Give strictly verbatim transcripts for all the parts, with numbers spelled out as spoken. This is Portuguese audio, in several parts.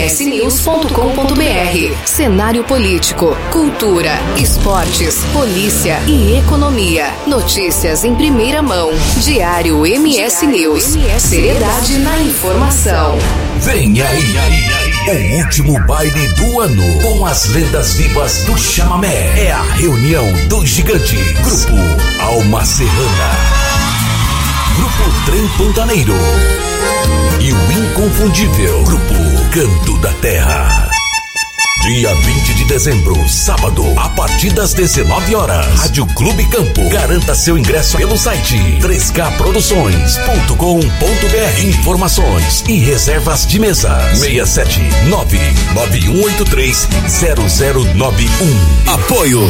s news ponto com ponto b r. Cenário político, cultura, esportes, polícia e economia. Notícias em primeira mão. Diário M S News. Seriedade na informação. Vem aí, o último baile do ano com as lendas vivas do chamamé. É a reunião dos gigantes. Grupo Alma Serrana, Grupo Trem Pantaneiro e o inconfundível Grupo Canto da Terra. Dia vinte de dezembro, sábado, a partir das dezenove horas, Rádio Clube Campo. Garanta seu ingresso pelo site três k produções ponto com ponto b r. Informações e reservas de mesa seis sete nove nove um oito três zero zero nove um. Apoio.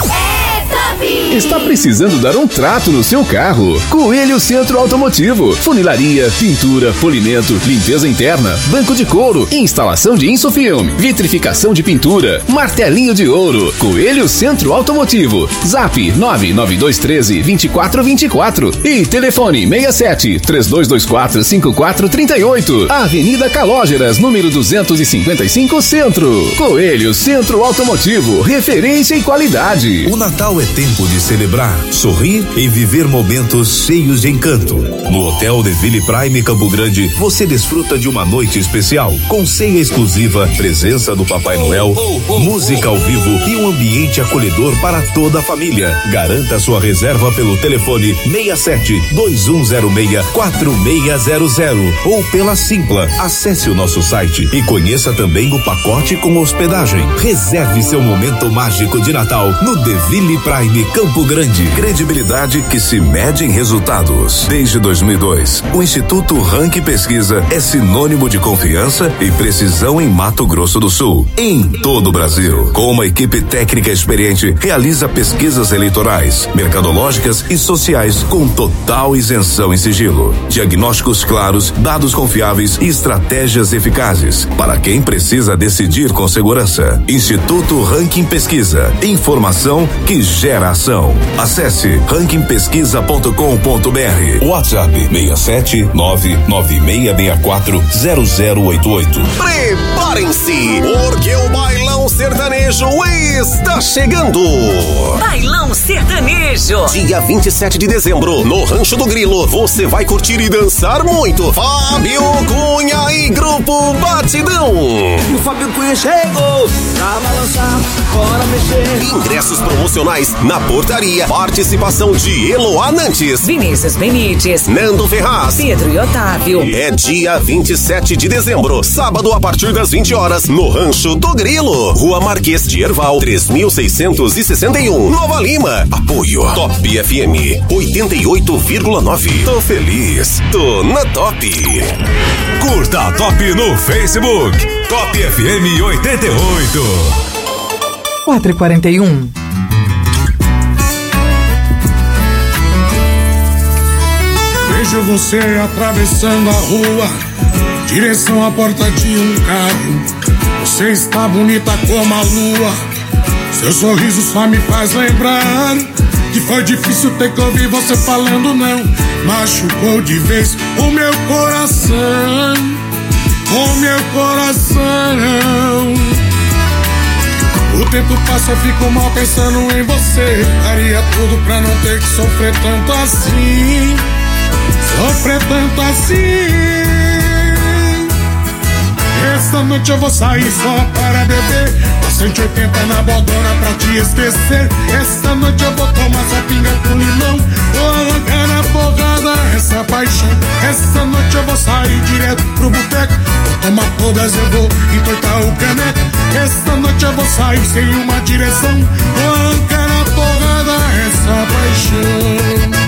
Está precisando dar um trato no seu carro? Coelho Centro Automotivo. Funilaria, pintura, polimento, limpeza interna, banco de couro, instalação de insofilme, vitrificação de pintura, martelinho de ouro. Coelho Centro Automotivo. Zap nove nove dois um três dois quatro dois quatro e telefone seis sete três dois dois quatro cinco quatro três oito. Avenida Calógeras, número duzentos e cinquenta e cinco, Centro. Coelho Centro Automotivo. Referência e qualidade. O Natal é tempo de celebrar, sorrir e viver momentos cheios de encanto. No Hotel The Ville Prime Campo Grande, você desfruta de uma noite especial, com ceia exclusiva, presença do Papai Noel, música ao vivo e um ambiente acolhedor para toda a família. Garanta sua reserva pelo telefone seis sete dois um zero seis quatro seis zero zero ou pela Simpla. Acesse o nosso site e conheça também o pacote com hospedagem. Reserve seu momento mágico de Natal no The Ville Prime Campo Grande. Credibilidade que se mede em resultados. Desde dois mil e dois, o Instituto Ranking Pesquisa é sinônimo de confiança e precisão em Mato Grosso do Sul. Em todo o Brasil, com uma equipe técnica experiente, realiza pesquisas eleitorais, mercadológicas e sociais com total isenção em sigilo. Diagnósticos claros, dados confiáveis e estratégias eficazes para quem precisa decidir com segurança. Instituto Ranking Pesquisa. Informação que gera ação. Acesse ranking pesquisa ponto com ponto b r. WhatsApp seis sete nove nove seis seis quatro zero zero oito oito. Preparem-se, porque o Bailão Sertanejo está chegando. Bailão Sertanejo. Dia vinte e sete de dezembro, no Rancho do Grilo, você vai curtir e dançar muito. Fábio Cunha e Grupo Batidão. E o Fábio Cunha chegou pra balançar, bora mexer. Ingressos promocionais na portaria. Participação de Eloá Nantes, Vinícius Benites, Nando Ferraz, Pedro e Otávio. É dia vinte e sete de dezembro, sábado, a partir das vinte horas, no Rancho do Grilo, Rua Marquês de Herval, três mil seiscentos e sessenta e um, Nova Lima. Apoio Top F M oitenta e oito vírgula nove. Tô feliz, tô na Top. Curta a Top no Facebook. Top F M oitenta e oito. quatro e quarenta e um. Vejo você atravessando a rua, direção à porta de um carro. Você está bonita como a lua, seu sorriso só me faz lembrar que foi difícil ter que ouvir você falando não. Machucou de vez o meu coração, o meu coração. O tempo passa, eu fico mal pensando em você. Daria tudo pra não ter que sofrer tanto assim, sofrer tanto assim. Esta noite eu vou sair só para beber, cento e oitenta na bodona pra te esquecer. Esta noite eu vou tomar só pinga com limão, vou arrancar na porrada essa paixão. Esta noite eu vou sair direto pro boteco, vou tomar todas, eu vou entortar o caneco. Esta noite eu vou sair sem uma direção, vou arrancar na porrada essa paixão.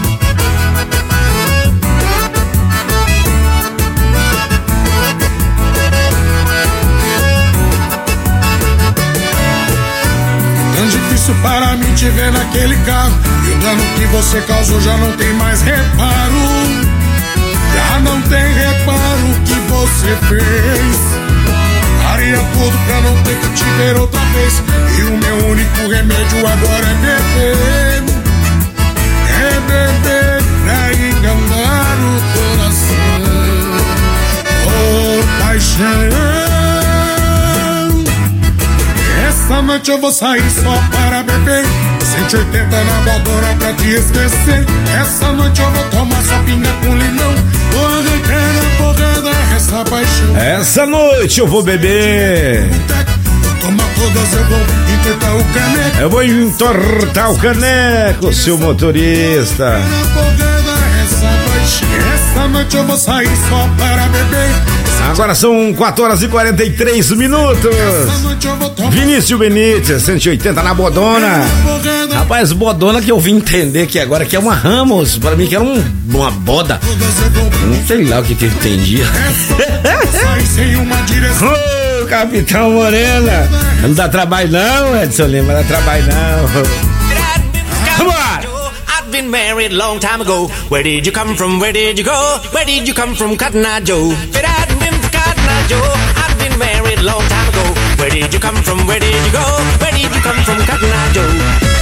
Tão difícil para mim te ver naquele carro, e o dano que você causou já não tem mais reparo. Já não tem reparo o que você fez. Daria tudo pra não ter que te ver outra vez, e o meu único remédio agora é beber. É beber pra enganar o coração. Por paixão. Essa noite eu vou sair só para beber, cento e oitenta na bodora pra te esquecer. Essa noite eu vou tomar só pinga com limão, vou arrancar a porrada essa paixão. Essa noite eu vou beber, toma todas, eu vou entortar o caneco. Eu vou entortar o caneco, seu motorista. Essa noite eu vou sair só para beber. Agora são quatro horas e quarenta e três minutos. Vinícius Benítez, cento e oitenta na bodona. Rapaz, bodona que eu vim entender que agora que é uma Ramos. Para mim que era um, uma boda. Não sei lá o que que eu entendia. Ô, Capitão Morena. Não dá trabalho não, Edson Lima, não dá trabalho não. Vambora! Been married long time ago. Where did you come from? Where did you go? Where did you come from, Cotton Eye Joe? If it hadn't been for Cotton Eye Joe, I'd been married long time ago. Where did you come from? Where did you go? Where did you come from, Cotton Eye Joe?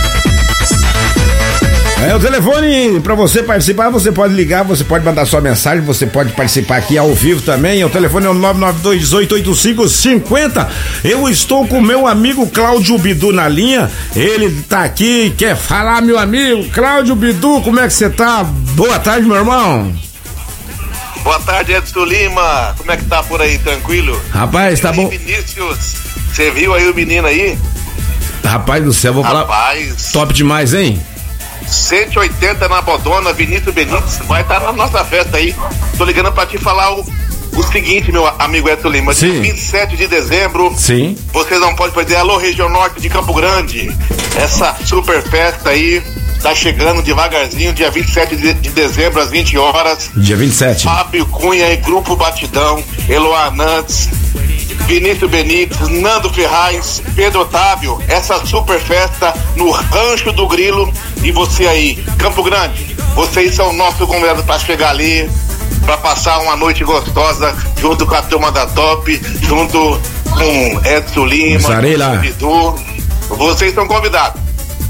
É o telefone para você participar, você pode ligar, você pode mandar sua mensagem, você pode participar aqui ao vivo também. O telefone é o nove nove dois oito oito cinco cinco zero. Eu estou com meu amigo Cláudio Bidu na linha. Ele tá aqui, quer falar, meu amigo Cláudio Bidu, como é que você tá? Boa tarde, meu irmão. Boa tarde, Edson Lima. Como é que tá por aí, tranquilo? Rapaz, tá bom. Vinícius, você viu aí o menino aí? Rapaz do céu, vou falar. Rapaz. Top demais, hein? cento e oitenta na bodona, Vinícius Benítez vai estar na nossa festa aí. Tô ligando pra te falar o, o seguinte, meu amigo Edson Lima. Dia vinte e sete de dezembro. Sim. Vocês não podem perder. Alô, região norte de Campo Grande. Essa super festa aí tá chegando devagarzinho. Dia vinte e sete de, de dezembro, às vinte horas. Dia vinte e sete. Fábio Cunha e Grupo Batidão, Eloá Nantes, Vinícius Benítez, Nando Ferraz, Pedro Otávio, essa super festa no Rancho do Grilo. E você aí, Campo Grande, vocês são nossos convidados para chegar ali, para passar uma noite gostosa junto com a turma da Top, junto com Edson Lima, Bidu. Vocês são convidados.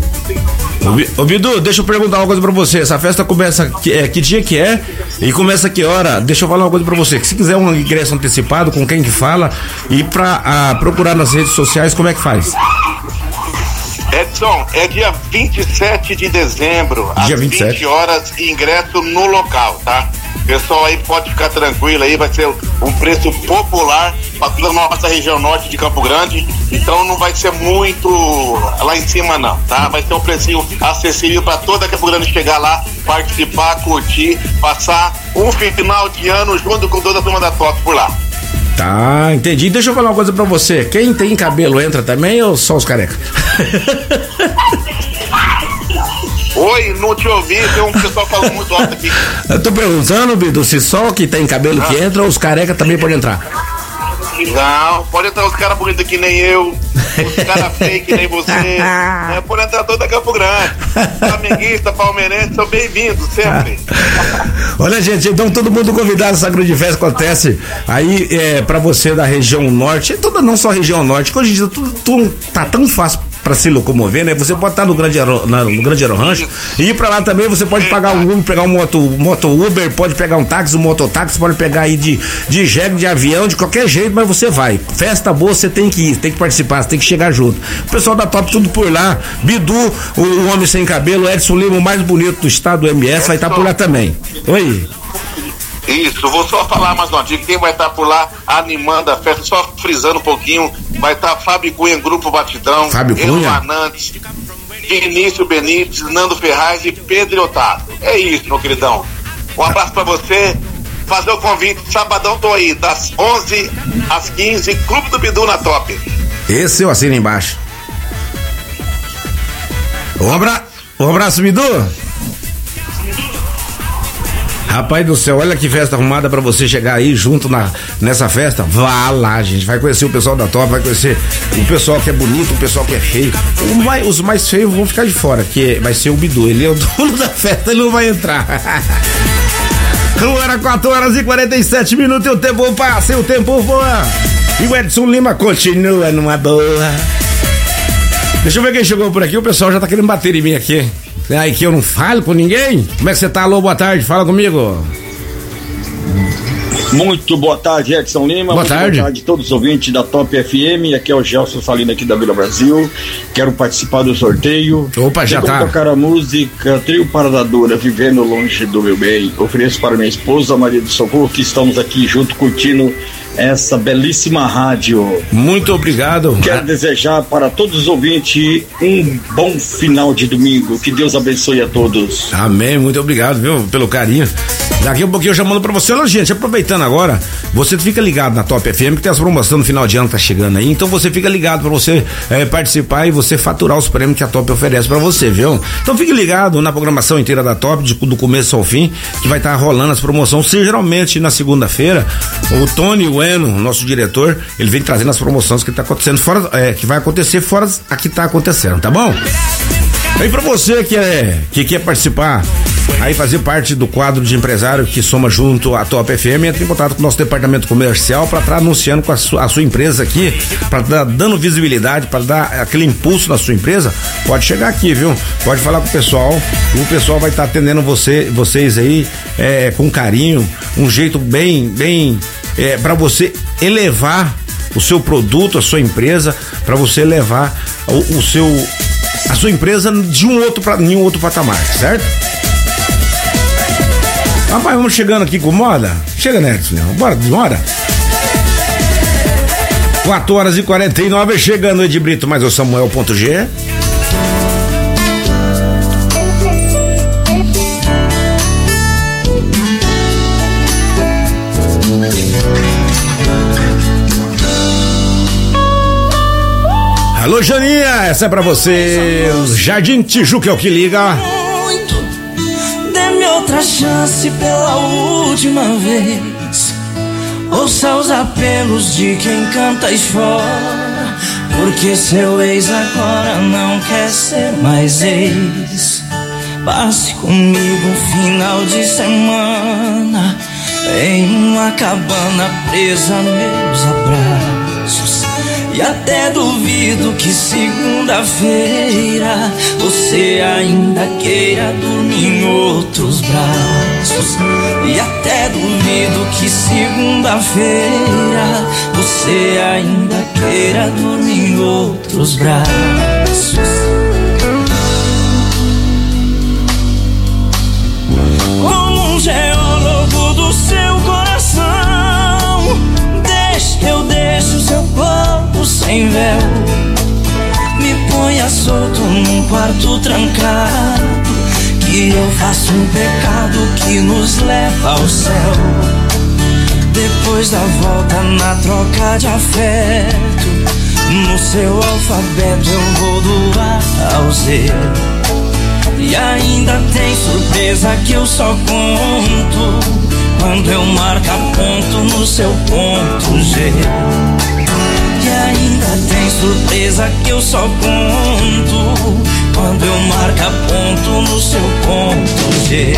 Ô Bidu, deixa eu perguntar uma coisa pra você. Essa festa começa, que, é, que dia que é? E começa que hora? Deixa eu falar uma coisa pra você. Que se quiser um ingresso antecipado, com quem que fala, e pra a, procurar nas redes sociais, como é que faz? Edson, é dia vinte e sete de dezembro, dia às vinte e sete. vinte horas, ingresso no local, tá? Pessoal aí pode ficar tranquilo aí, vai ser um preço popular para toda a nossa região norte de Campo Grande, então não vai ser muito lá em cima não, tá? Vai ser um precinho acessível para toda Campo Grande chegar lá, participar, curtir, passar um final de ano junto com toda a turma da Top por lá. Tá, entendi. Deixa eu falar uma coisa pra você. Quem tem cabelo entra também ou só os carecas? Oi, não te ouvi, tem um pessoal falando muito alto aqui. Eu tô perguntando, Bidu, se só que tem cabelo ah. que entra ou os carecas também podem entrar? Não, pode entrar os caras bonitos que nem eu, os caras feios que nem você, né? Pode entrar toda Campo Grande. Flamenguista, palmeirense, são bem-vindos sempre. Olha, gente, então todo mundo convidado, essa grande festa acontece aí é, pra você da região norte, toda não só a região norte, que hoje em dia tudo, tudo tá tão fácil para se locomover, né? Você pode estar no Grande Aero, na, no Grande Aero Rancho e ir para lá também. Você pode pagar um Uber, pegar um moto, moto Uber, pode pegar um táxi, um mototáxi, pode pegar aí de, de jegue, de avião, de qualquer jeito, mas você vai. Festa boa, você tem que ir, tem que participar, você tem que chegar junto. O pessoal da Top, tudo por lá. Bidu, o, o homem sem cabelo, Edson Lima, o mais bonito do estado do M S, vai estar por lá também. Oi. Isso, vou só falar mais uma dica. Quem vai estar por lá animando a festa, só frisando um pouquinho, vai estar Fábio Cunha, Grupo Batidão, Fábio Cunha, Nantes, Vinícius Benítez, Nando Ferraz e Pedro Otávio. É isso, meu queridão. Um abraço pra você. Fazer o convite, sabadão tô aí, das onze às quinze, Clube do Bidu na Top. Esse eu assino embaixo. Um abraço, um abraço, Bidu. Rapaz do céu, olha que festa arrumada pra você chegar aí junto na, nessa festa. Vá lá, gente, vai conhecer o pessoal da Top, vai conhecer o pessoal que é bonito, o pessoal que é feio. O mais, os mais feios vão ficar de fora, que vai ser o Bidu, ele é o dono da festa, ele não vai entrar. Agora quatro horas e quarenta e sete minutos, e o tempo passa, e o tempo voa. E o Edson Lima continua numa boa. Deixa eu ver quem chegou por aqui, o pessoal já tá querendo bater em mim aqui. É aí que eu não falo com ninguém? Como é que você tá? Alô, boa tarde, fala comigo. Muito boa tarde, Edson Lima. Boa Muito tarde. Boa tarde a todos os ouvintes da Top F M. Aqui é o Gelson Salino aqui da Vila Brasil. Quero participar do sorteio. Opa, já tá. tocar a música Trio Paradadora, Vivendo Longe do Meu Bem. Ofereço para minha esposa, Maria do Socorro, que estamos aqui junto curtindo essa belíssima rádio. Muito obrigado. Quero desejar para todos os ouvintes um bom final de domingo. Que Deus abençoe a todos. Amém, muito obrigado, viu, pelo carinho. Daqui a pouquinho eu já mando pra você. Olha, gente, aproveitando agora, você fica ligado na Top F M, que tem as promoções no final de ano que tá chegando aí. Então você fica ligado pra você é, participar e você faturar os prêmios que a Top oferece pra você, viu? Então fique ligado na programação inteira da Top, de, do começo ao fim, que vai estar tá rolando as promoções. Se, geralmente na segunda-feira, o Tony Bueno, nosso diretor, ele vem trazendo as promoções que tá acontecendo fora, é, que vai acontecer fora a que tá acontecendo, tá bom? E pra você que, é, que quer participar, aí fazer parte do quadro de empresário que soma junto à Top F M, entre em contato com o nosso departamento comercial para estar tá anunciando com a sua, a sua empresa aqui, para dar dando visibilidade, para dar aquele impulso na sua empresa. Pode chegar aqui, viu? Pode falar com o pessoal, e o pessoal vai estar tá atendendo você, vocês aí é, com carinho, um jeito bem, bem é, para você elevar o seu produto, a sua empresa, para você levar o, o seu a sua empresa de um outro pra, em um outro patamar, certo? Rapaz, vamos chegando aqui com moda. Chega, Neto, bora, bora. quatro horas e quarenta e nove, chegando Ed Brito, mais o Samuel.g. Alô, Janinha, essa é pra você. Jardim Tijuca é o que liga. Dê-me outra chance pela última vez. Ouça os apelos de quem canta e chora, porque seu ex agora não quer ser mais ex. Passe comigo um final de semana em uma cabana presa a meus abraços. E até duvido que segunda-feira você ainda queira dormir em outros braços. E até duvido que segunda-feira você ainda queira dormir em outros braços. Como um geólogo do seu coração, deixe que eu deixe o seu corpo sem véu. Me ponha solto num quarto trancado, que eu faço um pecado que nos leva ao céu. Depois da volta na troca de afeto, no seu alfabeto eu vou do A ao Z. E ainda tem surpresa que eu só conto quando eu marcar ponto no seu ponto G. E ainda tem surpresa que eu só conto quando eu marcar ponto no seu ponto G.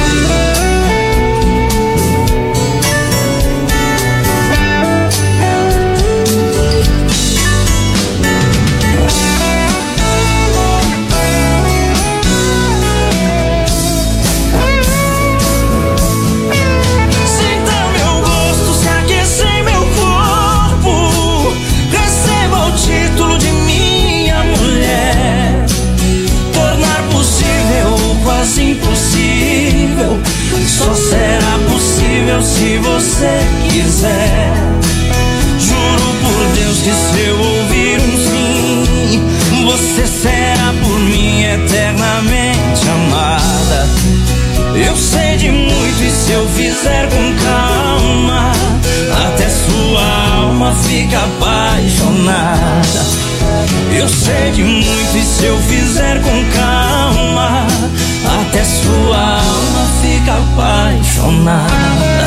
Impossível, só será possível se você quiser. Juro por Deus que se eu ouvir um sim, você será por mim eternamente amada. Eu sei de muito e se eu fizer com calma, até sua alma fica apaixonada. Eu sei de muito e se eu fizer com calma, até sua alma fica apaixonada.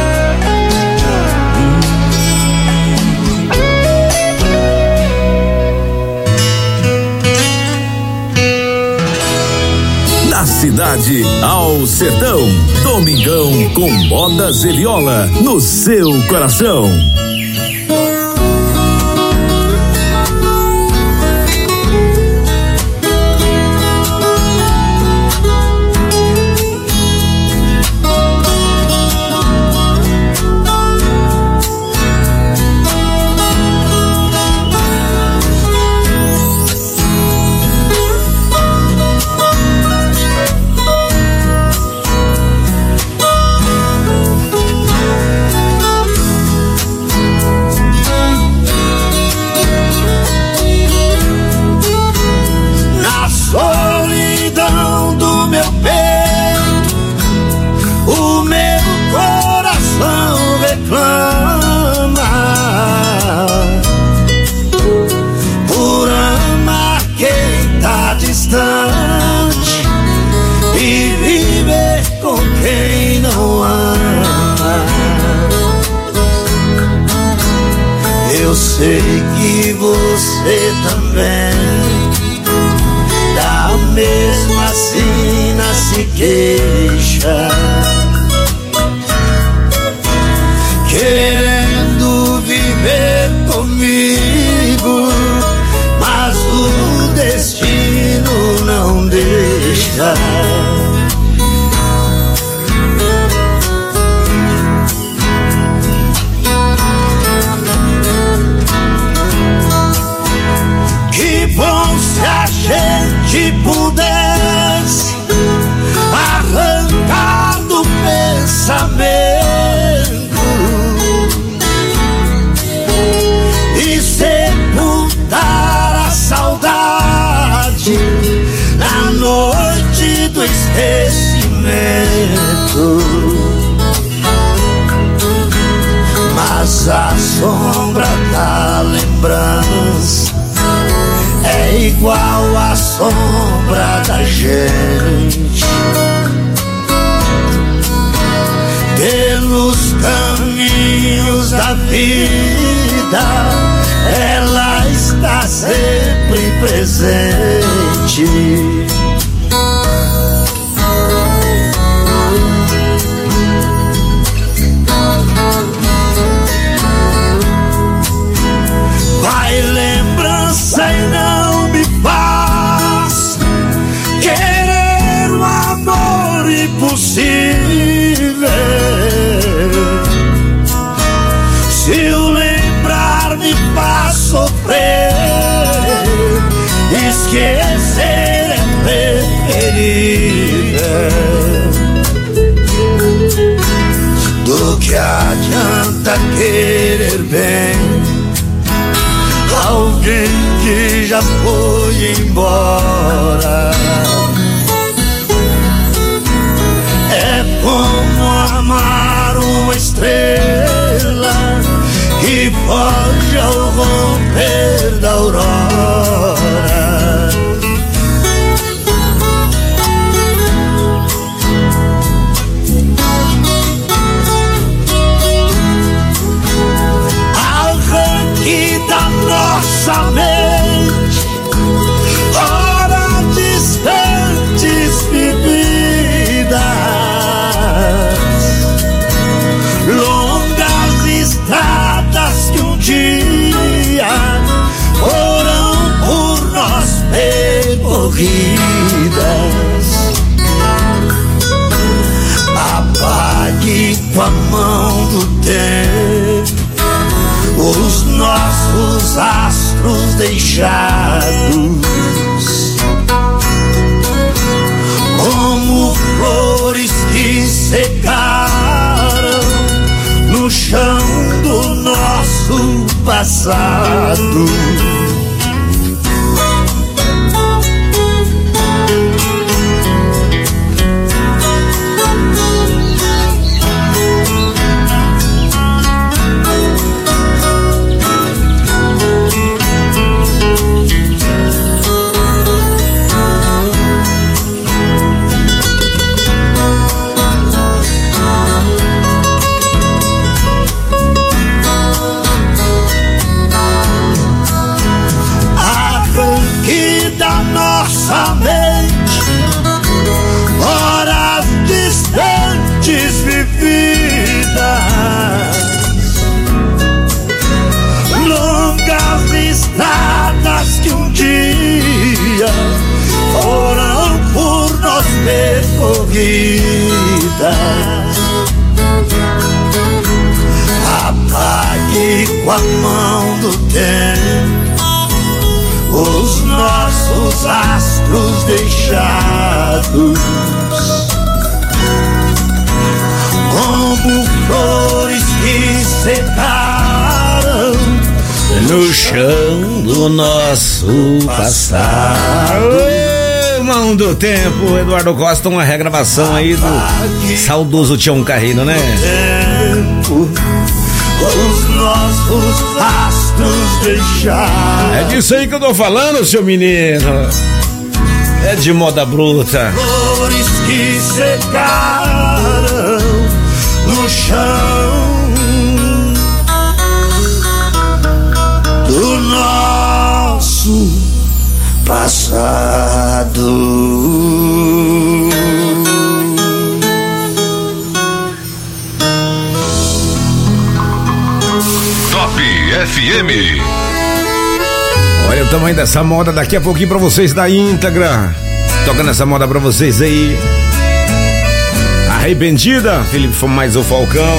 Da cidade ao sertão, domingão com modas e viola no seu coração. e você também. Da mesma sina se queixa, querendo viver comigo, mas o destino não deixa. Que bom se a gente pudesse arrancar do pensamento e sepultar a saudade na noite do esquecimento. Mas a sombra da lembrança é igual à sombra da gente. Pelos caminhos da vida ela está sempre presente. Vai lembrança e não me faz querer um amor impossível. Se o lembrar me faz sofrer, esquecer é preferível. Do que adianta querer bem alguém que já foi embora? É como amar uma estrela que foge ao romper da aurora. Arranque da nossa mente horas distantes vividas, longas estradas que um dia foram por nós percorridas. Apague com a mão do tempo os nossos astros deixados, como flores que secaram no chão do nosso passado. Nossa mente, horas distantes vividas, longas estradas que um dia foram por nós percorridas. Apague com a mão do tempo os nossos astros deixados, como flores que secaram no chão do nosso passado. Mão do tempo, Eduardo Costa, uma regravação aí do saudoso Tião Carreiro, né? Tempo, os nossos astros deixaram. É disso aí que eu tô falando, seu menino. É de moda bruta. Flores que secaram no chão do nosso nosso passado. Top F M. Olha o tamanho dessa moda daqui a pouquinho pra vocês da íntegra. Tocando essa moda pra vocês aí. Arrependida, Felipe mais o Falcão.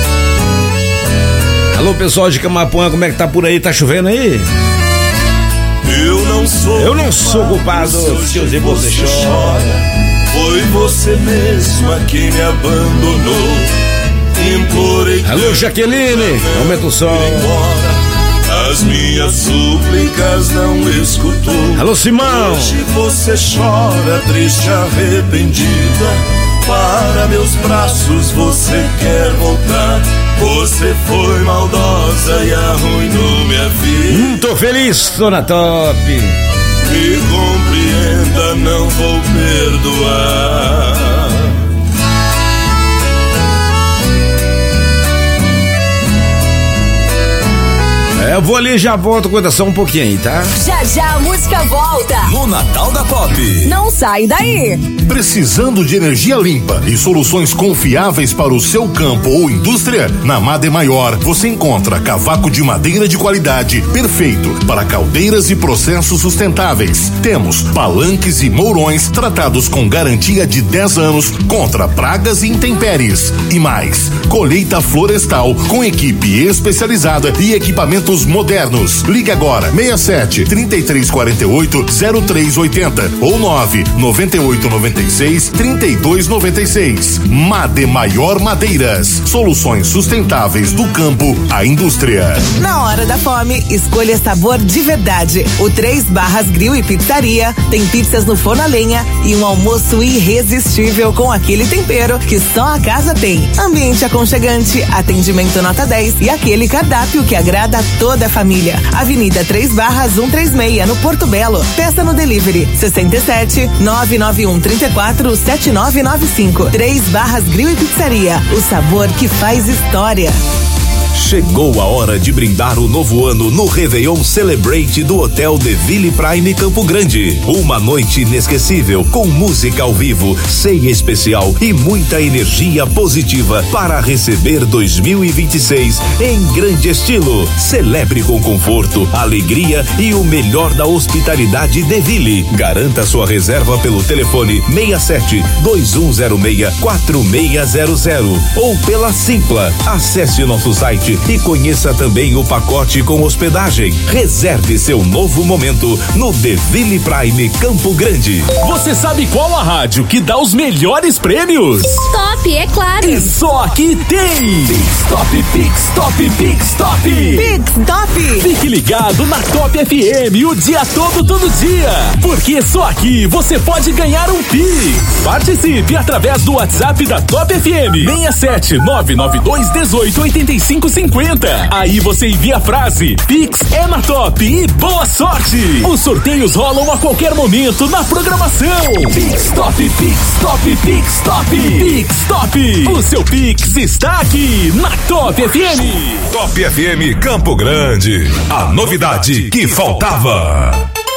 Alô, pessoal de Camapuã, como é que tá por aí? Tá chovendo aí? Eu não sou Eu não sou culpado se hoje você chora. Foi você mesma quem me abandonou. Implorei. Alô, Jaqueline, aumenta o som. As minhas súplicas não escutou. Alô, Simão. Hoje você chora, triste, arrependida. Para meus braços você quer voltar. Você foi maldosa e arruinou minha vida. Hum, tô feliz, tô na top. Me compreenda, não vou perdoar. É, eu vou ali e já volto, cuida só um pouquinho aí, tá? Já já a música volta. No Natal da Pop. Não sai daí. Precisando de energia limpa e soluções confiáveis para o seu campo ou indústria? Na Made Maior você encontra cavaco de madeira de qualidade, perfeito para caldeiras e processos sustentáveis. Temos palanques e mourões tratados com garantia de dez anos contra pragas e intempéries. E mais, colheita florestal com equipe especializada e equipamentos modernos. Ligue agora seis sete, três três quatro oito, zero três oito zero ou nove nove oito nove seis, três dois nove seis. Made Maior Madeiras. Soluções sustentáveis do campo à indústria. Na hora da fome, escolha sabor de verdade. O Três Barras Grill e Pizzaria tem pizzas no forno a lenha e um almoço irresistível com aquele tempero que só a casa tem. Ambiente aconchegante, atendimento nota dez e aquele cardápio que agrada a toda a família. Avenida Três Barras cento e trinta e seis, no Porto Belo. Peça no delivery sessenta e sete, nove nove um, trinta e quatro, sete nove nove cinco. Três Barras Grill e Pizzaria. O sabor que faz história. Chegou a hora de brindar o novo ano no Réveillon Celebrate do Hotel De Ville Prime Campo Grande. Uma noite inesquecível com música ao vivo, ceia especial e muita energia positiva para receber dois mil e vinte e seis em grande estilo. Celebre com conforto, alegria e o melhor da hospitalidade De Ville. Garanta sua reserva pelo telefone seis sete, dois um zero seis, quatro seis zero zero ou pela Simpla. Acesse nosso site e conheça também o pacote com hospedagem. Reserve seu novo momento no De Ville Prime Campo Grande. Você sabe qual a rádio que dá os melhores prêmios? Top, é claro. E só aqui tem Pix Top, Pix Top, Pix Top. Pix Top. Fique ligado na Top F M o dia todo, todo dia. Porque só aqui você pode ganhar um Pix. Participe através do WhatsApp da Top F M. seis sete nove nove dois um oito, oito cinco cinquenta. Aí você envia a frase Pix é na Top e boa sorte. Os sorteios rolam a qualquer momento na programação. Pix Top, Pix Top, Pix Top, Pix Top. O seu Pix está aqui na Top F M. Top F M Campo Grande. A novidade que faltava.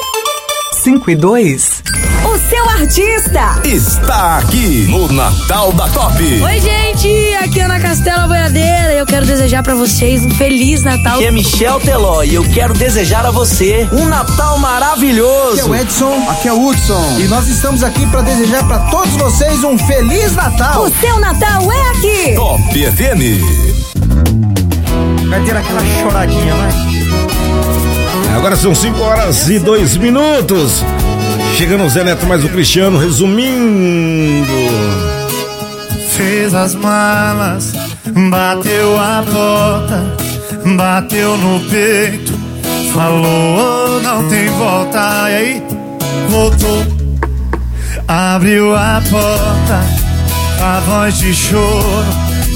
cinco e dois. O seu artista está aqui no Natal da Top. Oi, gente, aqui é Ana Castela Boiadeira e eu quero desejar pra vocês um Feliz Natal. Aqui é Michel Teló e eu quero desejar a você um Natal maravilhoso. Aqui é o Edson, aqui é o Hudson e nós estamos aqui pra desejar pra todos vocês um Feliz Natal. O seu Natal é aqui. Top F M. Vai ter aquela choradinha, vai. Agora são cinco horas e dois minutos. Chegando o Zé Neto mais o Cristiano, resumindo. Fez as malas, bateu a porta, bateu no peito, falou não tem volta. E aí, voltou, abriu a porta, a voz de choro,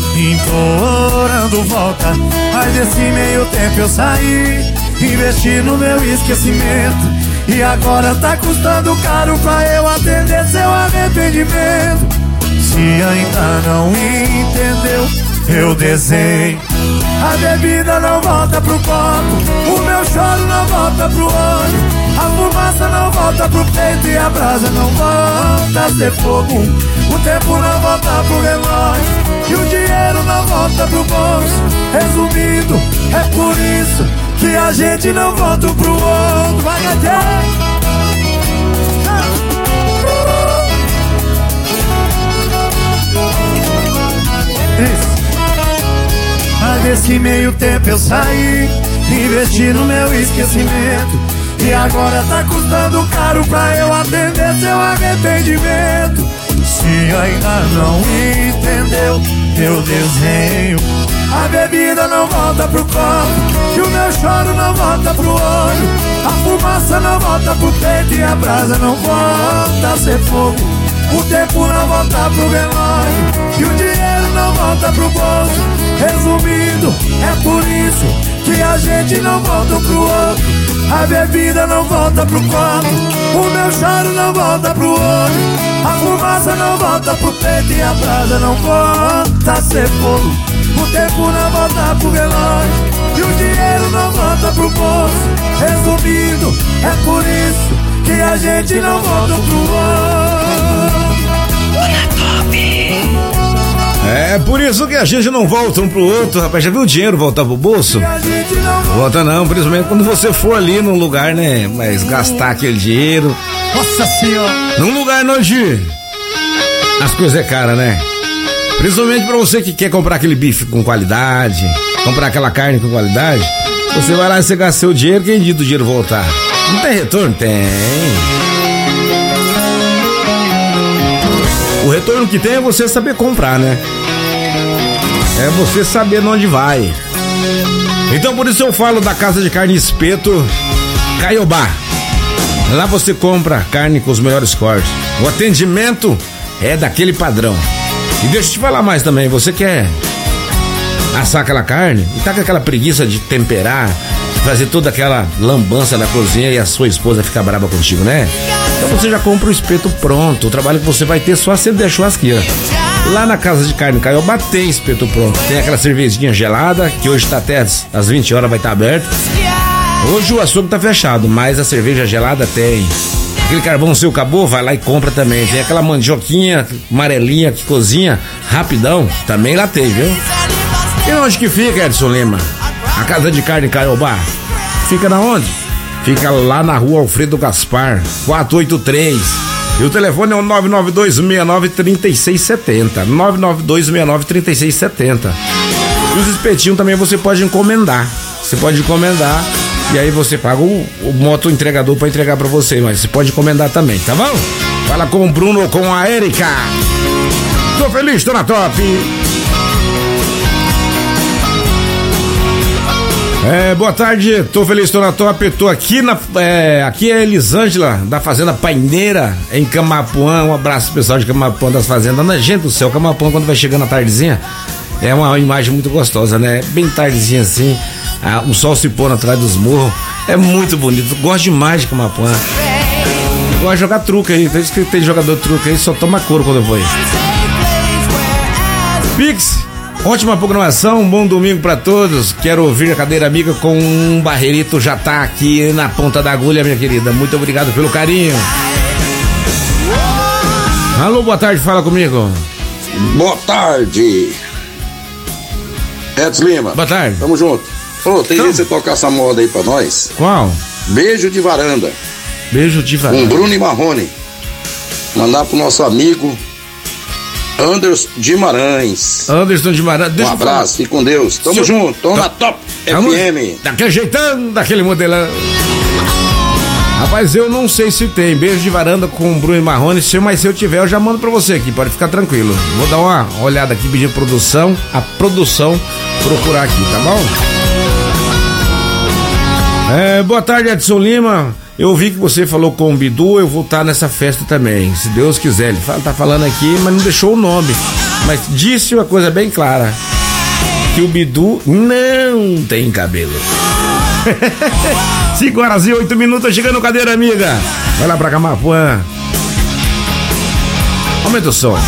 implorando volta. Mas desse meio tempo eu saí, investi no meu esquecimento. E agora tá custando caro pra eu atender seu arrependimento. Se ainda não entendeu, eu desenho. A bebida não volta pro copo, o meu choro não volta pro olho. fumaça não volta pro peito e a brasa não volta a ser fogo. O tempo não volta pro relógio e o dinheiro não volta pro bolso. Resumindo, é por isso que a gente não volta um pro outro. Vai, gatinho! Mas nesse meio tempo eu saí, investi no meu esquecimento, e agora tá custando caro pra eu atender seu arrependimento. Se ainda não entendeu meu desenho, a bebida não volta pro copo e o meu choro não volta pro olho. A fumaça não volta pro peito e a brasa não volta a ser fogo. O tempo não volta pro relógio e o dinheiro não volta pro bolso. Resumindo, é por isso que a gente não volta um pro outro. A bebida não volta pro copo, o meu choro não volta pro olho. A fumaça não volta pro peito e a brasa não volta a ser fogo. O tempo não volta pro relógio e o dinheiro não volta pro bolso. Resumindo, é por isso que a gente não volta um pro outro. É por isso que a gente não volta um pro outro, rapaz. Já viu o dinheiro voltar pro bolso? Não volta não, principalmente quando você for ali num lugar, né? Mas gastar aquele dinheiro. Nossa senhora! Num lugar onde as coisas é cara, né? Principalmente pra você que quer comprar aquele bife com qualidade, comprar aquela carne com qualidade. Você vai lá e você gasta seu dinheiro, quem diz do dinheiro voltar? Não tem retorno? Tem. O retorno que tem é você saber comprar, né? É você saber onde vai. Então por isso eu falo da Casa de Carne Espeto Caiobá. Lá você compra carne com os melhores cortes. O atendimento é daquele padrão. E deixa eu te falar mais também. Você quer assar aquela carne e tá com aquela preguiça de temperar, fazer toda aquela lambança da cozinha e a sua esposa ficar brava contigo, né? Então você já compra o espeto pronto. O trabalho que você vai ter só acender a churrasqueira. Lá na Casa de Carne Caiobá tem espeto pronto. Tem aquela cervejinha gelada, que hoje tá até às vinte horas, vai estar tá aberto. Hoje o açougue tá fechado, mas a cerveja gelada tem. Aquele carvão seu acabou, vai lá e compra também. Tem aquela mandioquinha amarelinha que cozinha rapidão, também lá tem, viu? E onde que fica, Edson Lima? A Casa de Carne Caiobá fica na onde? Fica lá na Rua Alfredo Gaspar, quatrocentos e oitenta e três. E o telefone é o nove nove dois seis nove três seis sete zero. nove nove dois seis nove três seis sete zero. E os espetinhos também você pode encomendar. Você pode encomendar e aí você paga o, o moto entregador para entregar para você, mas você pode encomendar também, tá bom? Fala com o Bruno ou com a Erika. Tô feliz, tô na top. É, boa tarde, tô feliz, tô na top, tô aqui na, é, aqui é Elisângela, da Fazenda Paineira, em Camapuã. Um abraço pro pessoal de Camapuã das Fazendas. Na gente do céu, Camapuã quando vai chegando a tardezinha, é uma imagem muito gostosa, né? Bem tardezinha assim, ah, o sol se pondo atrás dos morros, é muito bonito, gosto demais de Camapuã. Gosto de jogar truque aí, tem que tem jogador de truque aí, só toma couro quando eu vou aí. Pix, ótima programação, um bom domingo pra todos. Quero ouvir a Cadeira Amiga com um Barreirito, já tá aqui na ponta da agulha, minha querida. Muito obrigado pelo carinho. Alô, boa tarde, fala comigo. Boa tarde, Edson Lima. Boa tarde. Tamo junto. Ô, tem jeito de você tocar essa moda aí pra nós? Qual? Beijo de varanda. Beijo de varanda. Com Bruno e Marrone. Mandar pro nosso amigo Anderson Guimarães. Anderson Guimarães. Um abraço, fique com Deus. Tamo Seu... junto, tamo tá... na Top Tamo... F M. Daquele jeitão, daquele modelão. Rapaz, eu não sei se tem beijo de varanda com Bruno e Marrone, mas se eu tiver eu já mando pra você aqui, pode ficar tranquilo. Vou dar uma olhada aqui, pedir produção, a produção procurar aqui, tá bom? É, boa tarde, Edson Lima. Eu vi que você falou com o Bidu, eu vou estar nessa festa também, se Deus quiser. Ele fala, tá falando aqui, mas não deixou o nome. Mas disse uma coisa bem clara, que o Bidu não tem cabelo. cinco horas e oito minutos, chegando Cadeira Amiga. Vai lá pra Camapuã. Aumenta o som.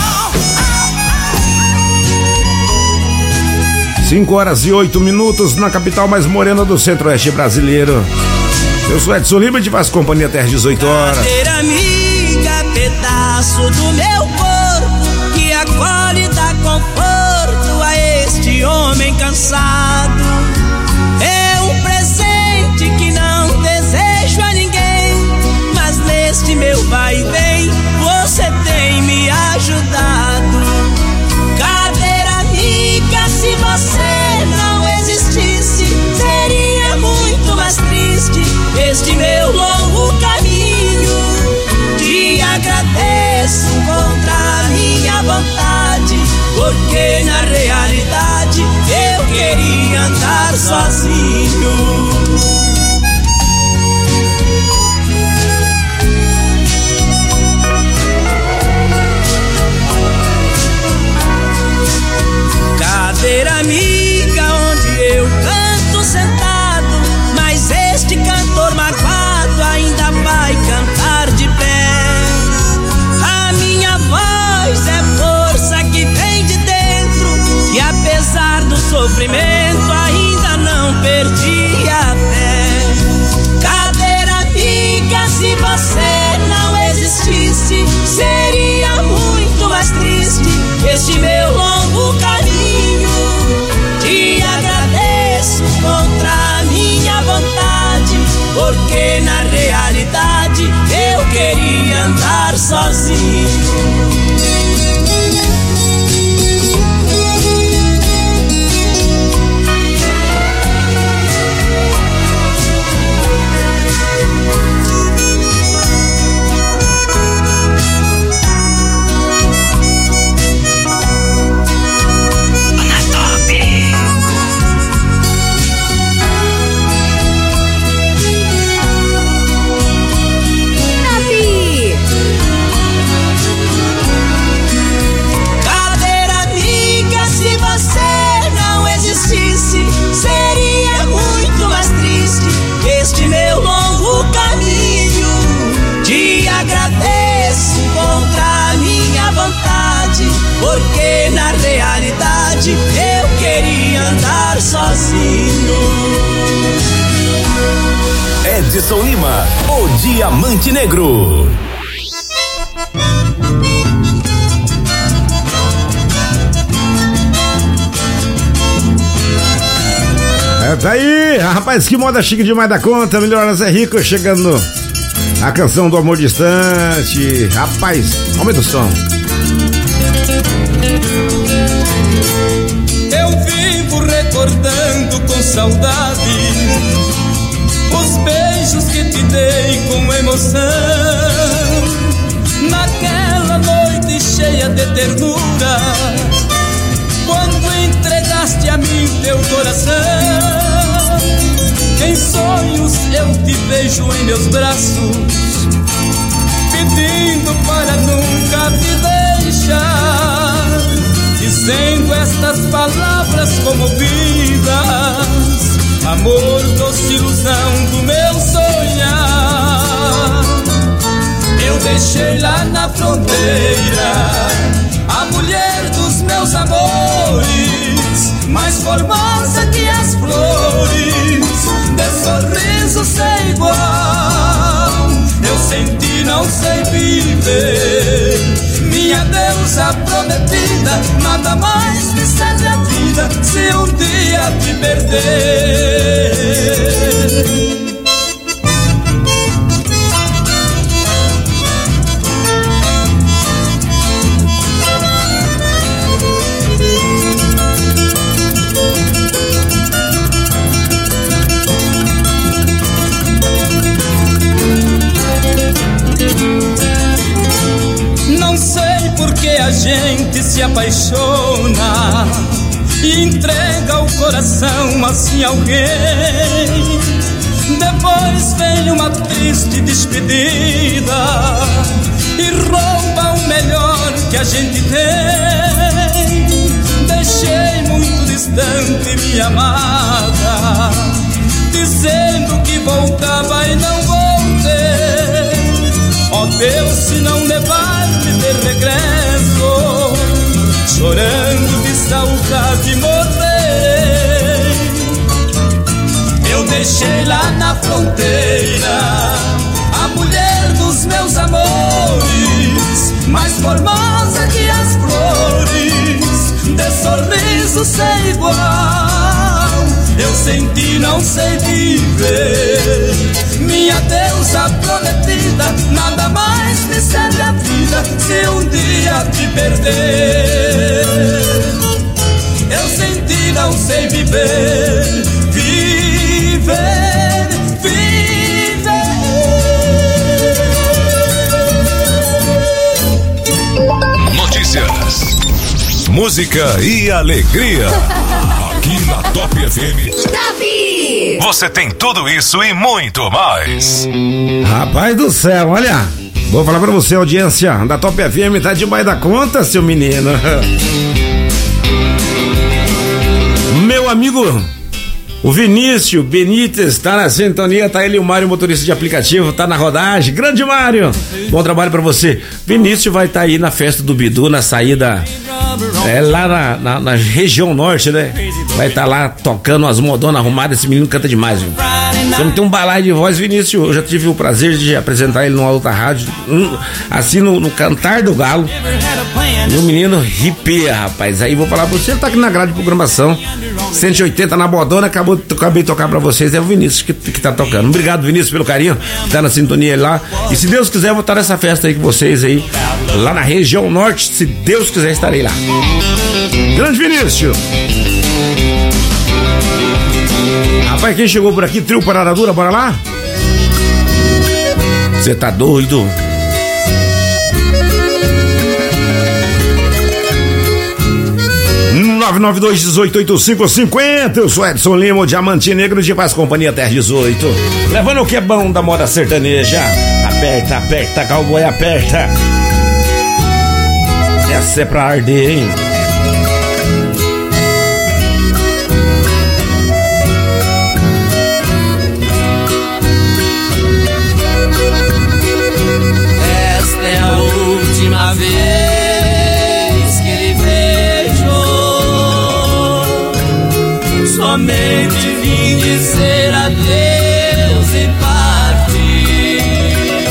cinco horas e oito minutos na capital mais morena do centro-oeste brasileiro. Eu sou Edson Lima e te faço companhia até às dezoito horas. Cadeira amiga, pedaço do meu corpo, que acolhe e dá conforto a este homem cansado. É um presente que não desejo a ninguém, mas neste meu vai e vem você tem me ajudado. Cadeira amiga, se você não existisse, seria muito mais triste este meu longo caminho. Te agradeço contra a minha vontade, porque na realidade eu queria andar sozinho. Cadeira amiga, onde eu canto sentado, mas este cantor magoado ainda vai cantar de pé. A minha voz é força que vem de dentro, e apesar do sofrimento ainda não perdi a fé. Cadeira amiga, se você não existisse, seria muito mais triste este meu longo caminho. Te agradeço contra a minha vontade, porque na realidade eu queria andar sozinho. Seria muito mais triste este meu longo caminho. Te agradeço contra a minha vontade, porque na realidade eu queria andar sozinho. Edson Lima, o Diamante Negro. É, tá aí, rapaz, que moda chique demais da conta. Melhoras é rico, chegando a canção do amor distante. Rapaz, aumenta o som. Eu vivo recordando com saudade os beijos que te dei com emoção, naquela noite cheia de ternura, quando entregaste a mim teu coração. Em sonhos eu te vejo em meus braços, pedindo para nunca te deixar, dizendo estas palavras comovidas: amor, doce ilusão do meu sonhar. Eu deixei lá na fronteira a mulher dos meus amores, mais formosa que as flores, de sorriso sem igual. Eu senti, não sei viver, minha deusa prometida, nada mais me serve a vida se um dia te perder. Não sei por que a gente se apaixona e entrega o coração assim a alguém. Depois vem uma triste despedida e rouba o melhor que a gente tem. Deixei muito distante minha amada, dizendo que voltava e não voltei. Ó Deus, se não levar-me de regresso, chorando de saudade morrei. Eu deixei lá na fronteira sem ti não sei viver. Minha deusa prometida, nada mais me serve a vida se um dia te perder. Eu sem ti não sei viver, viver, viver. Notícias, música e alegria. Aqui na Top F M. Top! Você tem tudo isso e muito mais. Rapaz do céu, olha. Vou falar pra você, audiência da Top F M tá demais da conta, seu menino. Meu amigo, o Vinícius Benítez tá na sintonia, tá ele e o Mário, motorista de aplicativo, tá na rodagem. Grande Mário, bom trabalho pra você. Vinícius vai estar tá aí na festa do Bidu, na saída, é lá na, na, na região norte, né? Vai estar tá lá tocando as modonas arrumadas, esse menino canta demais, viu? Você não tem um balaio de voz, Vinícius, eu já tive o prazer de apresentar ele numa outra rádio, um, assim no, no Cantar do Galo, e o menino ripia, rapaz. Aí vou falar pra você, ele tá aqui na grade de programação, cento e oitenta na bodona, acabou, acabei de tocar pra vocês, é o Vinícius que, que tá tocando. Obrigado, Vinícius, pelo carinho, tá na sintonia lá, e se Deus quiser, eu vou estar nessa festa aí com vocês aí, lá na região norte, se Deus quiser, estarei lá. Grande Vinícius. Rapaz, quem chegou por aqui, Trio Parada Dura, bora lá? Você tá doido? nove nove dois, um oito, oito cinco cinco zero. Eu sou Edson Lima, o Diamante Negro de Paz Companhia até dezoito. Levando o que é bom da moda sertaneja. Aperta, aperta, cowboy, aperta. Essa é pra arder, hein? Esta é a última vez que lhe vejo. Somente vim dizer adeus e partir.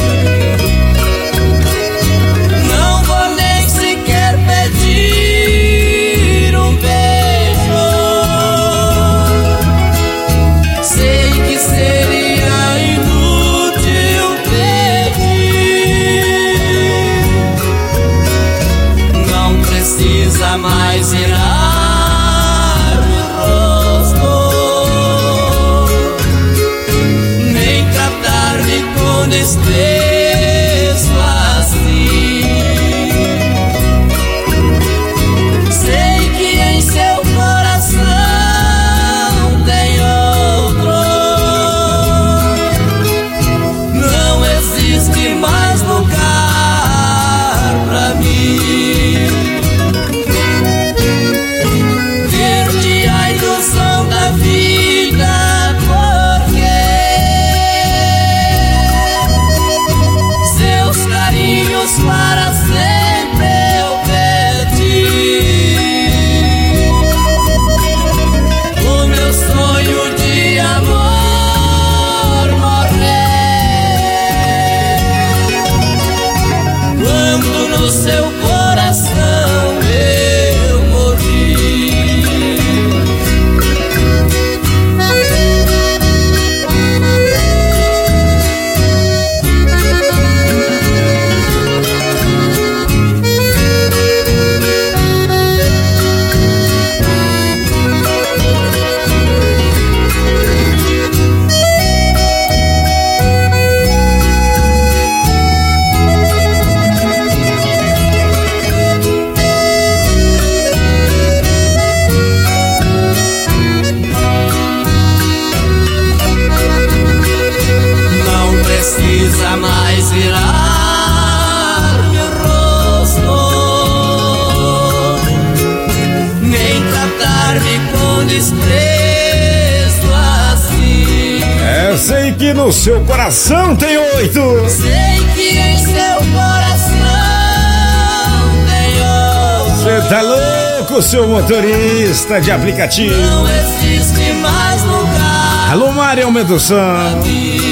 Não vou nem sequer pedir um beijo. Sei que seria inútil pedir. Não precisa mais virar o rosto, nem tratar-me com desprezo assim. Sei que em seu coração tem outro. Não existe mais lugar pra mim. Perdi a ilusão da vida porque seus carinhos para sempre eu perdi. O meu sonho de amor morreu quando no seu coração eu morri. Não precisa mais virar meu rosto, nem tratar-me com desprezo assim. É, sei que no seu coração tem oito. Sei que em seu coração tem outro. Você tá louco, seu motorista de aplicativo. Não existe mais lugar. Alô, Mário, aumenta o som.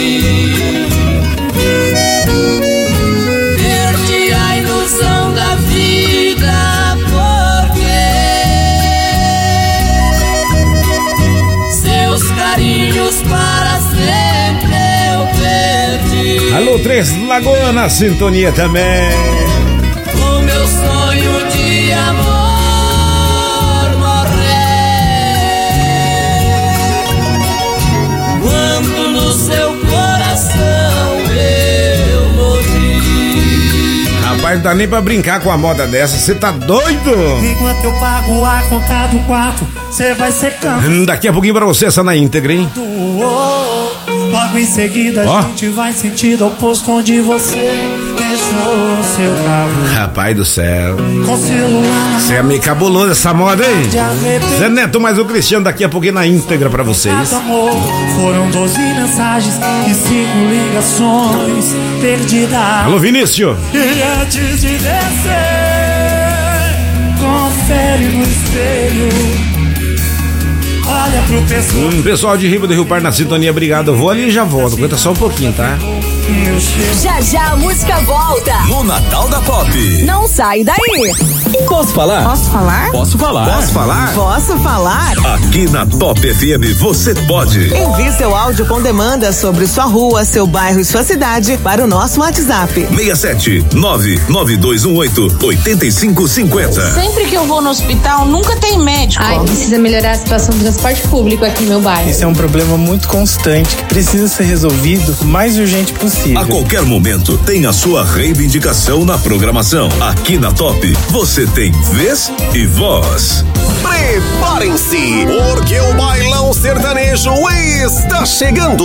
Perdi a ilusão da vida porque seus Alô, Três Lagoas na sintonia também. O meu sonho de amor morrer quando no seu coração eu morri. Rapaz, não dá nem pra brincar com a moda dessa, você tá doido? Enquanto eu pago a conta do quarto, você vai secando. Daqui a pouquinho pra você, essa na íntegra, hein? Logo em seguida Ó. a gente vai sentido oposto onde você deixou seu carro Rapaz do céu. com celular. Você é meio cabuloso essa moda, hein? Zé Neto mais o Cristiano daqui a pouquinho na íntegra pra vocês. Amor, foram doze mensagens e cinco ligações perdidas. Alô, Vinícius. E antes de descer, confere no espelho. Olha pro pescoço. Hum, pessoal de Riba do Rio Pardo na sintonia, obrigado. Eu vou ali e já volto. Aguenta só um pouquinho, tá? Já já a música volta. No Natal da Pop. Não sai daí. Posso falar? Posso falar? Posso falar? Posso falar? Posso falar? Aqui na Top F M você pode. Envie seu áudio com demanda sobre sua rua, seu bairro e sua cidade para o nosso WhatsApp. seis sete nove nove dois um oito oito cinco cinco zero. Sempre que eu vou no hospital, nunca tem médico. Ai, precisa melhorar a situação do transporte público aqui no meu bairro. Esse é um problema muito constante que precisa ser resolvido o mais urgente possível. A qualquer momento tem a sua reivindicação na programação. Aqui na Top você tem vez e voz. Preparem-se, porque o Bailão Sertanejo está chegando.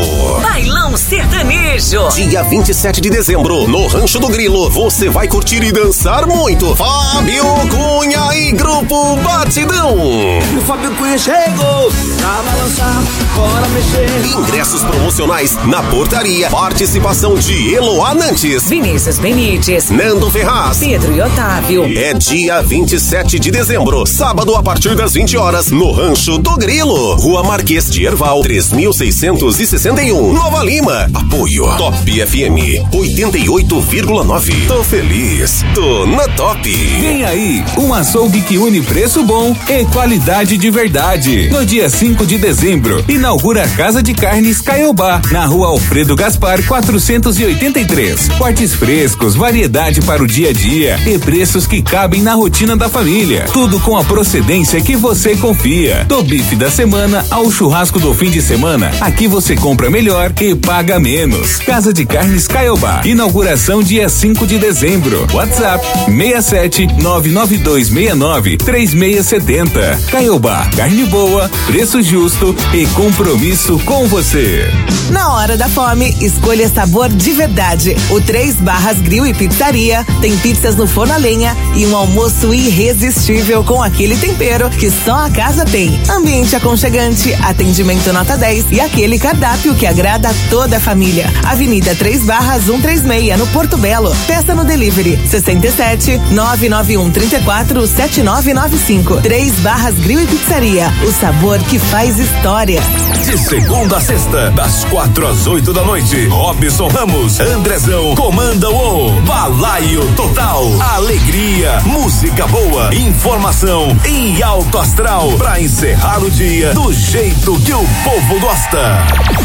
Bailão Sertanejo. Dia vinte e sete de dezembro, no Rancho do Grilo, você vai curtir e dançar muito. Fábio Cunha e Grupo Batidão. O Fábio Cunha chegou pra balançar, bora mexer. Ingressos promocionais na portaria. Participação de Eloá Nantes, Vinícius Benites, Nando Ferraz, Pedro e Otávio. É dia vinte e sete de dezembro, sábado a partir das vinte horas, no Rancho do Grilo, Rua Marquês de Herval, três mil seiscentos e sessenta e um, Nova Lima. Apoio Top F M oitenta e oito vírgula nove. Tô feliz, tô na Top. Vem aí, um açougue que une preço bom e qualidade de verdade. No dia cinco de dezembro, inaugura a Casa de Carnes Caiobá, na Rua Alfredo Gaspar, quatrocentos e oitenta e três. Cortes frescos, variedade para o dia a dia e preços que cabem na rotina da família. Tudo com a procedência que você confia. Do bife da semana ao churrasco do fim de semana, aqui você compra melhor e paga menos. Casa de Carnes Caiobá, inauguração dia cinco de dezembro. WhatsApp seis sete nove nove dois seis nove três seis sete zero. Caiobá, carne boa, preço justo e compromisso com você. Na hora da fome, escolha sabor de verdade. O Três Barras Grill e Pizzaria tem pizzas no forno a lenha e um almoço irresistível com aquele tempero que só a casa tem. Ambiente aconchegante, atendimento nota dez e aquele cardápio que agrada a toda a família. Avenida Três Barras cento e trinta e seis, no Porto Belo. Peça no delivery sessenta e sete nove nove um trinta e quatro sete nove nove cinco. Três Barras Grill e Pizzaria, o sabor que faz história. De segunda a sexta, das quatro às oito da noite, Robson Ramos, Andrezão comandam o Balaio Total. Alegria, música boa, informação e alto astral pra encerrar o dia do jeito que o povo gosta.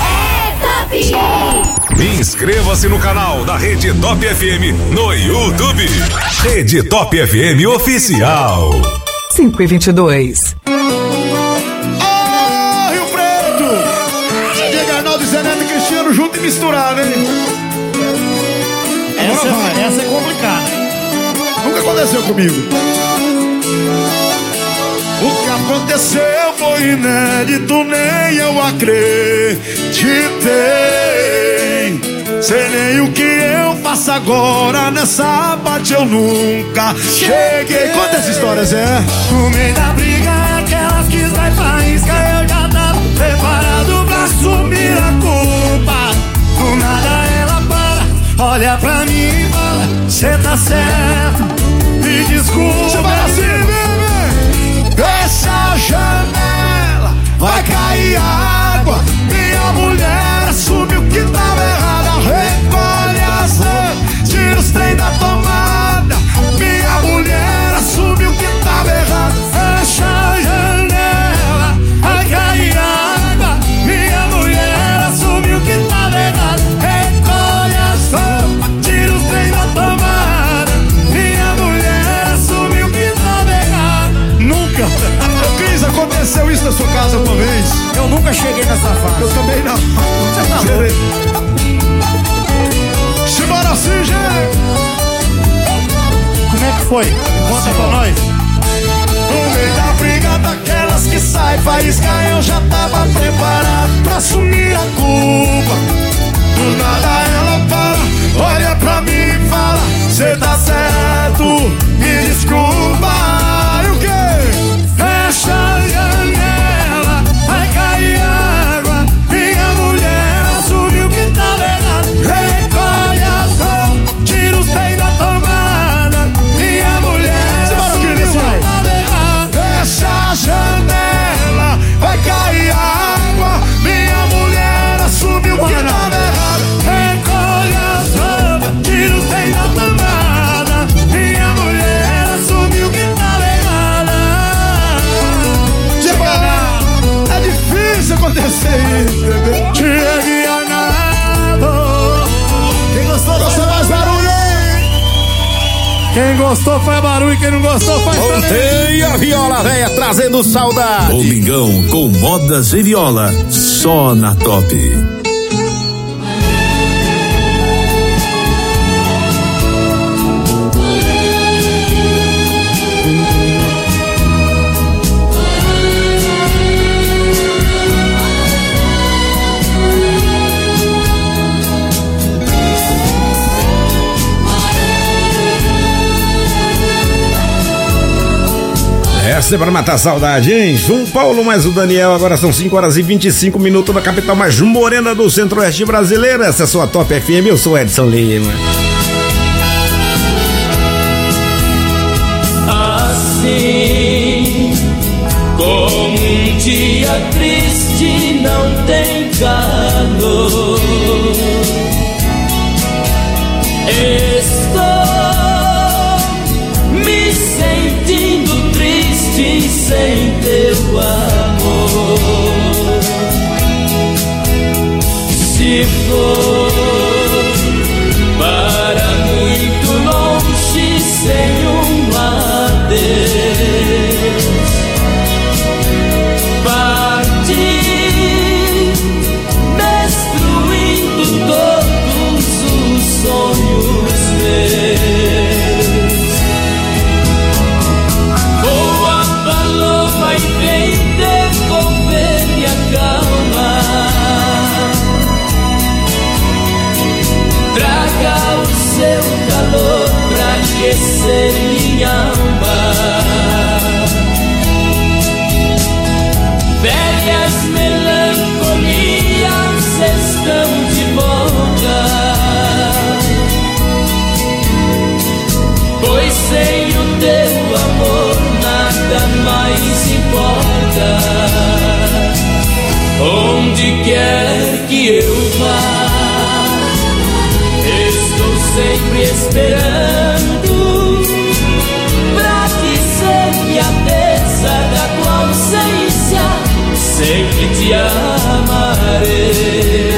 Inscreva-se no canal da Rede Top F M no YouTube. Rede Top F M Oficial. cinco e vinte e dois. Rio Preto! Diego Arnaldo, Zé Neto e Cristiano junto e misturado, hein? Essa, é, essa é complicada. Nunca aconteceu comigo. O que aconteceu foi inédito, nem eu acreditei. Sei nem o que eu faço agora, nessa parte eu nunca cheguei. Conta essa história, Zé. No meio da briga, aquelas que vai faísca, eu já tava preparado pra assumir a culpa. Do nada ela para, olha pra mim e fala: cê tá certo, me desculpa. Você vai assim, bebê. Essa janela vai cair água. Minha mulher assumiu que tava errada. Recolhe as roupas, tira os trem da tomada. Minha mulher assumiu que tava errada. Fecha a janela, vai cair água. Minha mulher assumiu que tava errada. Recolhe nunca cheguei nessa fase. Eu também não. Você tá Gerei. Simbora assim, gente. Como é que foi? Conta pra nós. No meio da briga daquelas que sai faísca, eu já tava preparado pra assumir a culpa. Do nada ela para, olha pra mim e fala: cê tá certo, me desculpa. E o quê? Fecha a janela, vai cair água. Minha mulher assumiu que tá errado. Recolhe as roupas, tira os peitos da tomada. Minha mulher assumiu que tá errado. Fecha a janela, vai cair água. Minha mulher assumiu que tá errado. Recolhe as roupas, tira os peitos da tomada. Minha mulher assumiu que tá errada. É difícil acontecer isso, bebê. Chegue a nada. Quem gostou, gostou mais barulho. Quem gostou faz barulho, quem não gostou faz também. Voltei a viola véia trazendo saudade. Domingão com modas e viola, só na Top. Essa é pra matar a saudade, hein? João Paulo mais o Daniel, agora são cinco horas e vinte e cinco minutos da capital mais morena do centro-oeste brasileiro. Essa é a sua Top F M, eu sou Edson Lima. Assim como um dia triste não tem calor, estou me sentindo triste sem teu amor. Se for para muito longe sem um adeus, parti destruindo todos os sonhos meus. Voa paloma e vem devolver-me a calma, traga o seu calor pra aquecer minha alma. Velhas melancolias estão de volta, pois sem o teu amor nada mais importa. Onde quer que eu vá, estou sempre esperando pra dizer que apesar da tua ausência sempre te amarei.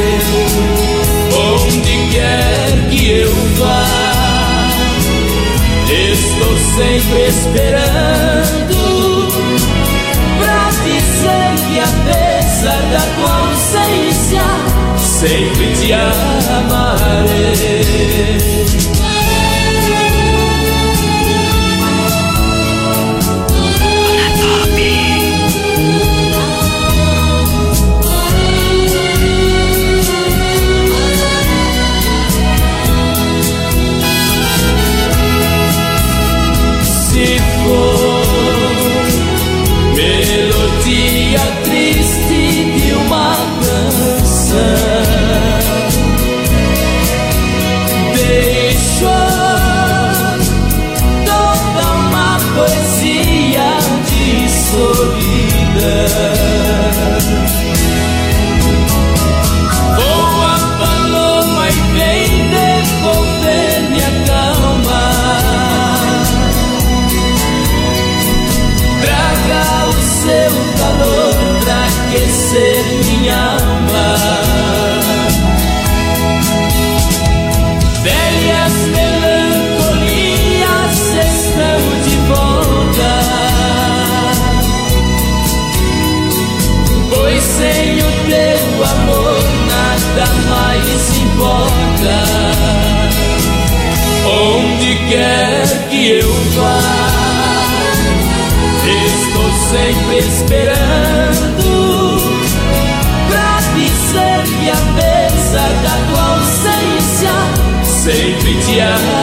Onde quer que eu vá, estou sempre esperando pra dizer que apesar da tua ausência sempre te amarei. Se for melodia triste de uma canção, mais importa. Onde quer que eu vá, estou sempre esperando pra dizer que apesar da tua ausência, sempre te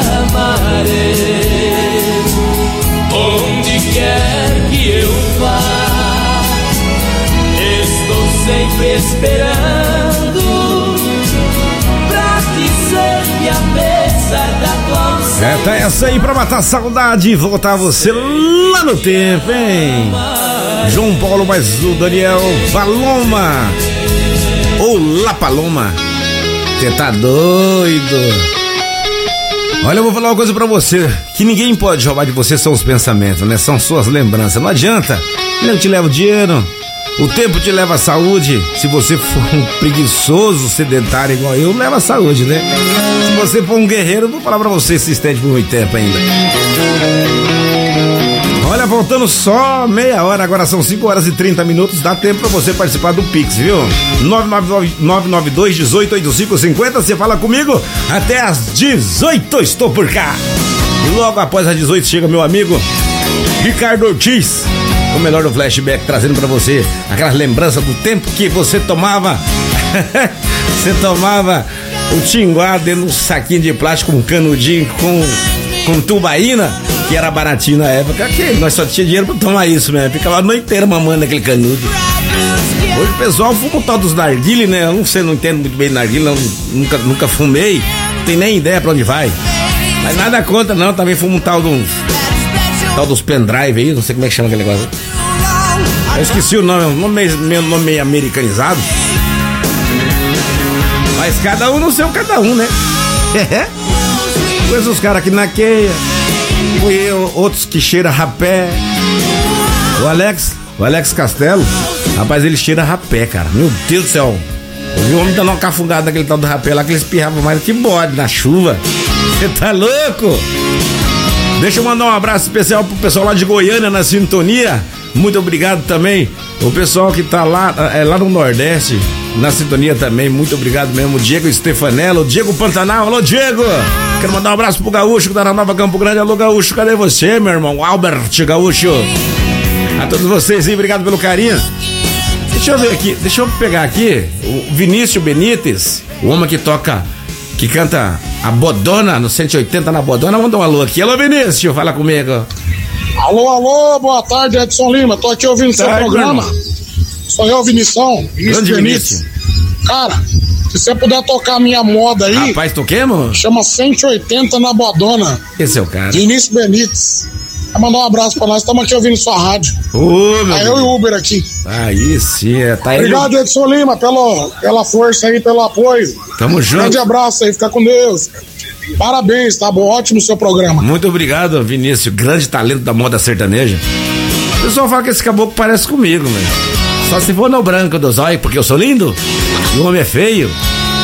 amarei. Onde quer que eu vá, estou sempre esperando pra dizer que apesar da tua ausência. É, tá essa aí pra matar a saudade e voltar você lá no tempo, hein? João Paulo, mais o Daniel Paloma. Ou La Paloma. Você tá doido? Olha, eu vou falar uma coisa pra você. Que ninguém pode roubar de você são os pensamentos, né? São suas lembranças. Não adianta. Não te leva o dinheiro. O tempo te leva a saúde. Se você for um preguiçoso, sedentário igual eu, leva a saúde, né? Se você for um guerreiro, eu vou falar pra você se estende por muito tempo ainda. Olha, voltando só meia hora, agora são cinco horas e trinta minutos, dá tempo pra você participar do Pix, viu? nove nove dois, um oito, oito cinco cinco zero, você fala comigo até às dezoito, estou por cá. E logo após as dezoito chega meu amigo Ricardo Ortiz, o melhor do flashback, trazendo pra você aquelas lembranças do tempo que você tomava. Você tomava o tinguá dentro de um saquinho de plástico, um canudinho com, com tubaína, que era baratinho na época, que nós só tinha dinheiro pra tomar isso mesmo. Ficava a noite inteira mamando aquele canudo. Hoje o pessoal fuma o tal dos narguile, né? Eu não sei, não entendo muito bem narguile, não, nunca, nunca fumei, não tenho nem ideia pra onde vai. Mas nada contra, não. Também fumo um tal dos, tal dos pendrive aí, não sei como é que chama aquele negócio. Eu esqueci o nome, nome meu nome meio americanizado. Mas cada um no seu, cada um, né? É. Pois os caras aqui na queia. Eu, outros que cheiram rapé. O Alex, o Alex Castelo, rapaz, ele cheira rapé, cara. Meu Deus do céu. Eu vi o homem dando uma cafungada naquele tal do rapé lá, que ele espirrava mais que bode na chuva. Você tá louco? Deixa eu mandar um abraço especial pro pessoal lá de Goiânia na sintonia. Muito obrigado também. O pessoal que tá lá, é, lá no Nordeste, na sintonia também, muito obrigado mesmo. Diego Stefanello, Diego Pantanal, alô Diego! Quero mandar um abraço pro Gaúcho que tá na Nova Campo Grande. Alô Gaúcho, cadê você, meu irmão? Albert Gaúcho. A todos vocês aí, obrigado pelo carinho. Deixa eu ver aqui, deixa eu pegar aqui o Vinícius Benítez, o homem que toca, que canta a Bodona, no cento e oitenta na Bodona. Mandou um alô aqui. Alô Vinícius, fala comigo. Alô, alô, boa tarde, Edson Lima. Tô aqui ouvindo seu programa. Sou eu, Vinição. Vinícius Benítez. Cara, se você puder tocar a minha moda aí. Rapaz, toquemos? Chama cento e oitenta na Bodona. Esse é o cara. Vinícius Benítez. Vai mandar um abraço pra nós. Estamos aqui ouvindo sua rádio. Ô, meu Aí eu e o Uber aqui. Aí sim, é. Tá. Obrigado, ele... Edson Lima, pelo, pela força aí, pelo apoio. Tamo junto. Grande abraço aí, fica com Deus. Parabéns, tá bom? Ótimo o seu programa. Muito obrigado, Vinícius. Grande talento da moda sertaneja. O pessoal fala que esse caboclo parece comigo, velho. Só se for no branco do zóio, porque eu sou lindo e o homem é feio.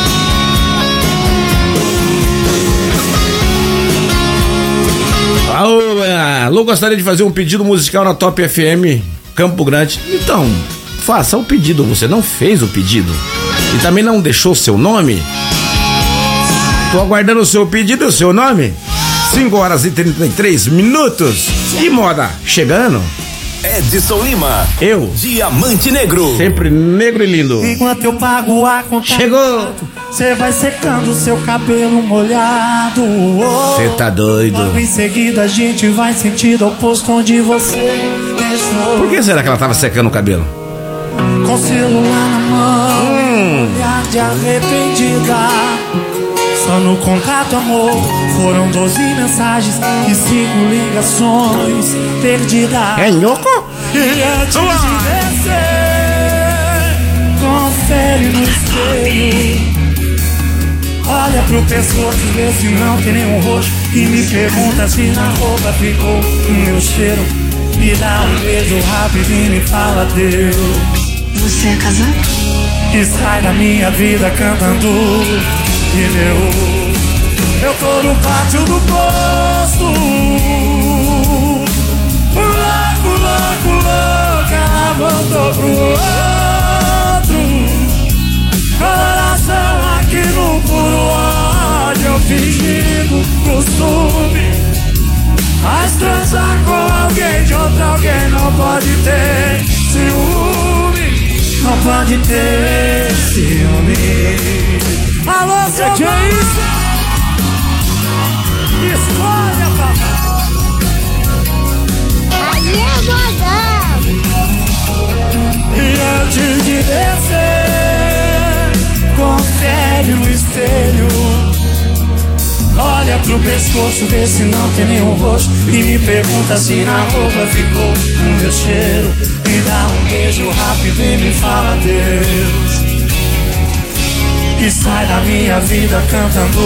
Alô, alô, gostaria de fazer um pedido musical na Top F M Campo Grande. Então, faça o pedido. Você não fez o pedido e também não deixou seu nome. Tô aguardando o seu pedido e o seu nome. cinco horas e trinta e três minutos. E moda chegando. Edson Lima. Eu. Diamante Negro. Sempre negro e lindo. Enquanto eu pago a conta. Chegou. Você vai secando seu cabelo molhado. Você tá doido. Logo em seguida a gente vai sentido oposto onde você deixou. Por que será que ela tava secando o cabelo? Com o celular na mão. Hum. Olhar de arrependida. Só no contato, amor, foram doze mensagens e cinco ligações perdidas. É louco? E antes de descer, confere no espelho. Olha pro pescoço, vê se não tem nenhum roxo. E me pergunta se na roupa ficou o meu cheiro. Me dá um beijo rápido e me fala Deus. Você é casado? E sai da minha vida cantando. E meu, eu tô no pátio do posto, louco, louco, louco, ela voltou pro outro, coração aqui no fingindo costume. Mas transar com alguém de outro alguém não pode ter ciúme. Não pode ter ciúme. Alô, seu que é isso? Escolha, papai. Aí é modão. E antes de descer, confere no espelho. Olha pro pescoço, vê se não tem nenhum roxo. E me pergunta se na roupa ficou o meu cheiro. Me dá um beijo rápido e me fala Deus. E sai da minha vida cantando.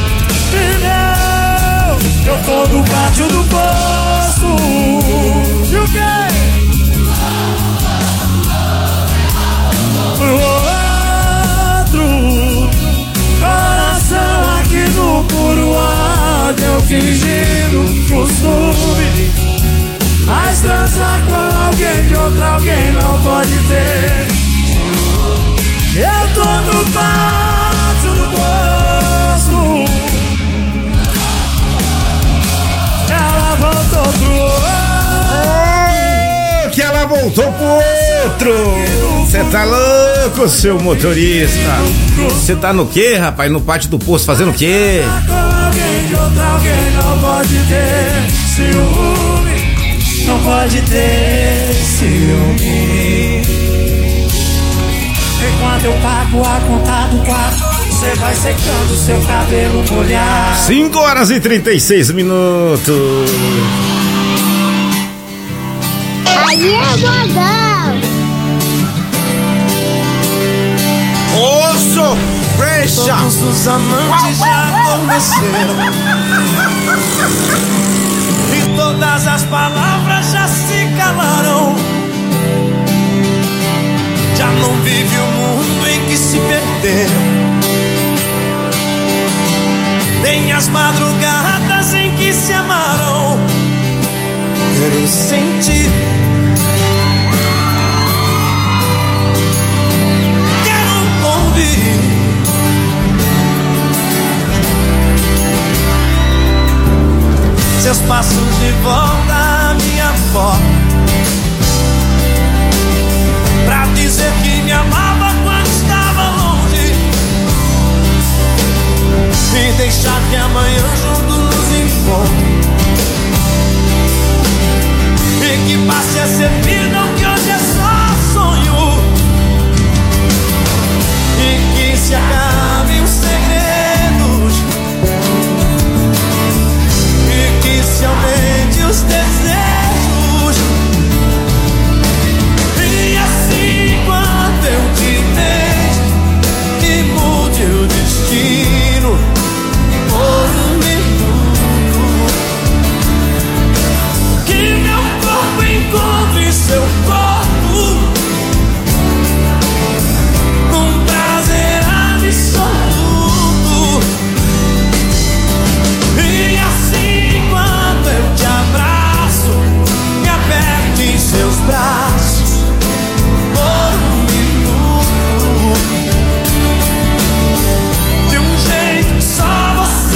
Pneu, eu tô no pátio do poço. E o quê? O outro coração aqui no puro ódio, eu fingindo costume. Mas transar com alguém de outro alguém não pode ter. Eu tô no pátio do poço. Ela voltou pro outro. Que ela voltou pro outro. Você tá louco, seu motorista? Você tá no quê, rapaz? No pátio do poço fazendo o quê? Alguém de outro alguém não pode ter ciúme. Não pode ter ciúme. Enquanto eu pago a conta do quarto, você vai secando seu cabelo molhado. cinco horas e trinta e seis minutos. Aí é modão. Osso, brecha. Todos os amantes já adormeceram. E todas as palavras já se calaram. Já não vive o mundo em que se perderam. Nem as madrugadas em que se amaram. Quero sentir. Quero ouvir. Seus passos de volta à minha porta. Pra dizer que me amava quando estava longe. E deixar que amanhã junto nos encontre. E que passe a ser vida